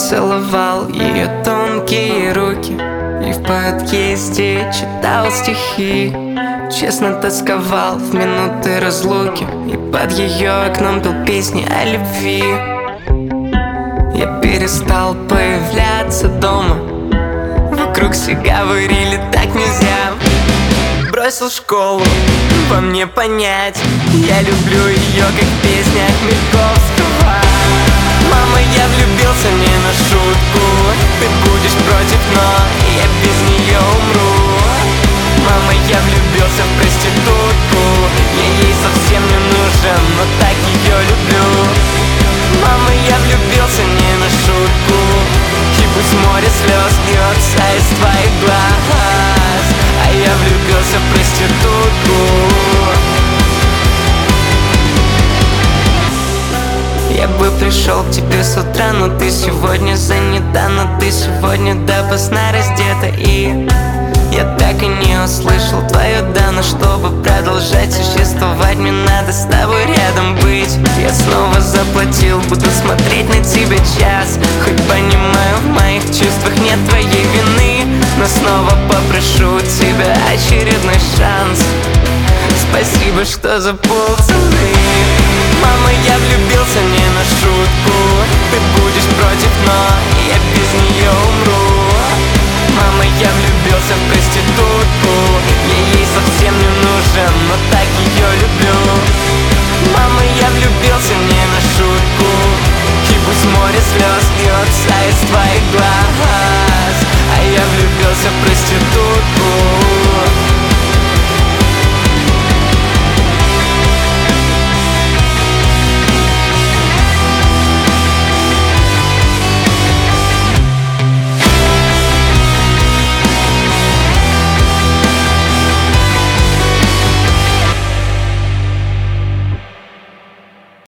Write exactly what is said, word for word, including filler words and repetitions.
целовал ее тонкие руки и в подъезде читал стихи. Честно тосковал в минуты разлуки и под ее окном пел песни о любви. Я перестал появляться дома, вокруг все говорили, так нельзя. Бросил школу, по мне понять, я люблю ее, как в песнях Маяковского. Мама, я влюбился не на шутку, ты будешь против, но я без нее умру. Мама, я влюбился в проститутку, я ей совсем не нужен, но так ее люблю. Мама, я влюбился не на шутку, и пусть море слез льется из твоих глаз, а я влюбился в проститутку. Я бы пришел к тебе с утра, но ты сегодня занята, но ты сегодня допоздна раздета. И я так и не услышал твое да, но чтобы продолжать существовать, мне надо с тобой рядом быть. Я снова заплатил, буду смотреть на тебя час, хоть понимаю, в моих чувствах нет твоей вины, но снова попрошу тебя очередной шанс. Спасибо, что за полцены. Мама, я влюбился не на шутку, ты будешь против, но я без нее умру. Мама, я влюбился в проститутку, я ей совсем